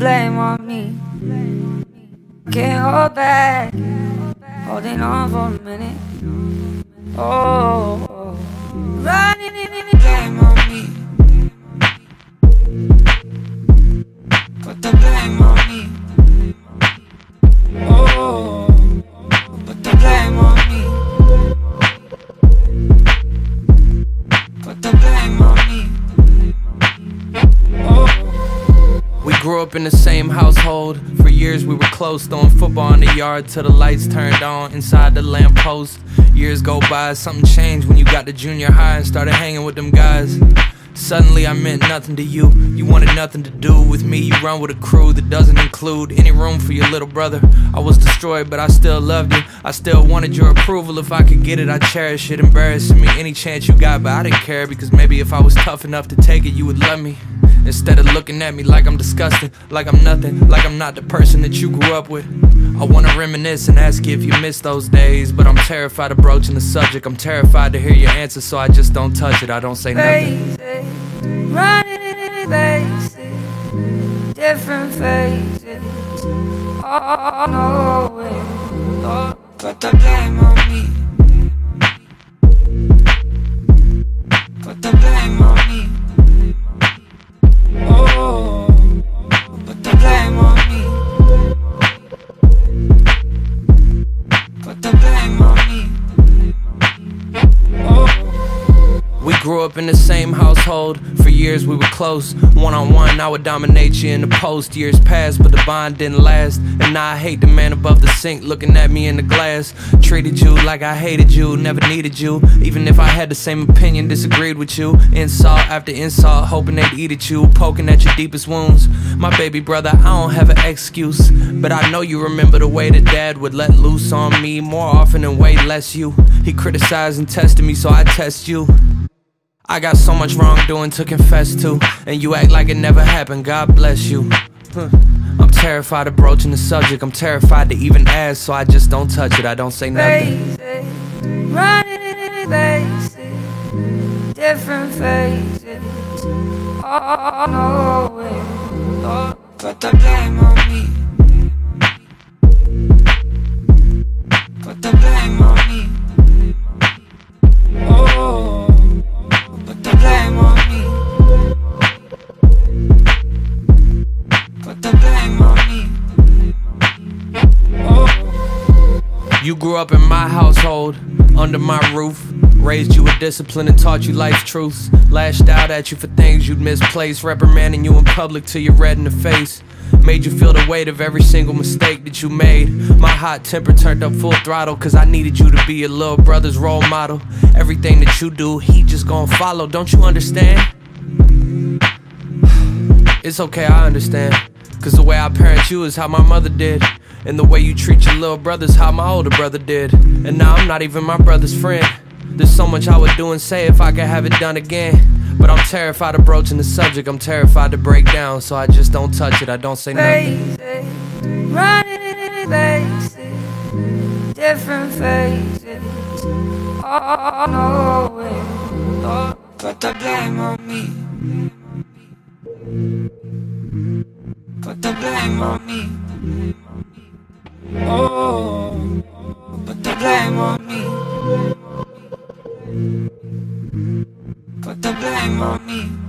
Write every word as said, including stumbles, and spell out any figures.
blame on me. Can't hold back, holding on for a minute. Oh, oh. Running in the blame on me. Put the blame on me. Oh, put the blame on me. Put the blame on me. We grew up in the same household. For years we were close, throwing football in the yard till the lights turned on inside the lamppost. Years go by, something changed when you got to junior high and started hanging with them guys. Suddenly I meant nothing to you. You wanted nothing to do with me. You run with a crew that doesn't include any room for your little brother. I was destroyed, but I still loved you. I still wanted your approval. If I could get it, I'd cherish it. Embarrassing me any chance you got, but I didn't care, because maybe if I was tough enough to take it, you would love me. Instead of looking at me like I'm disgusting, like I'm nothing, like I'm not the person that you grew up with. I wanna reminisce and ask you if you miss those days, but I'm terrified of broaching the subject. I'm terrified to hear your answer, so I just don't touch it. I don't say nothing. Running in places, different faces, all nowhere. Put the blame on me. Put the blame on me. Oh, put the blame on me. Put the blame on me. Oh. We grew up in the same household. For years we were close. One on one, I would dominate you in the post. Years passed, but the bond didn't last. And now I hate the man above the sink looking at me in the glass. Treated you like I hated you, never needed you. Even if I had the same opinion, disagreed with you. Insult after insult, hoping they'd eat at you, poking at your deepest wounds. My baby brother, I don't have an excuse, but I know you remember the way that dad would let loose on me more often and way less you. He criticized and tested me, so I test you. I got so much wrongdoing to confess to, and you act like it never happened. God bless you. Huh. I'm terrified of broaching the subject. I'm terrified to even ask, so I just don't touch it. I don't say nothing. Running in places, different faces, all nowhere. Put the blame on me. Put the blame on me. Oh. Put the blame on me. Put the blame on me. Oh. You grew up in my household, under my roof. Raised you with discipline and taught you life's truths. Lashed out at you for things you'd misplaced, reprimanding you in public till you're red in the face. Made you feel the weight of every single mistake that you made. My hot temper turned up full throttle, cause I needed you to be your little brother's role model. Everything that you do, he just gon' follow. Don't you understand? It's okay, I understand, cause the way I parent you is how my mother did, and the way you treat your little brother's how my older brother did. And now I'm not even my brother's friend. There's so much I would do and say if I could have it done again, but I'm terrified of broaching the subject. I'm terrified to break down, so I just don't touch it. I don't say nothing. Running in places, different faces, all nowhere. Put the blame on me. Put the blame on me. Oh, put the blame on me. Put the blame on me.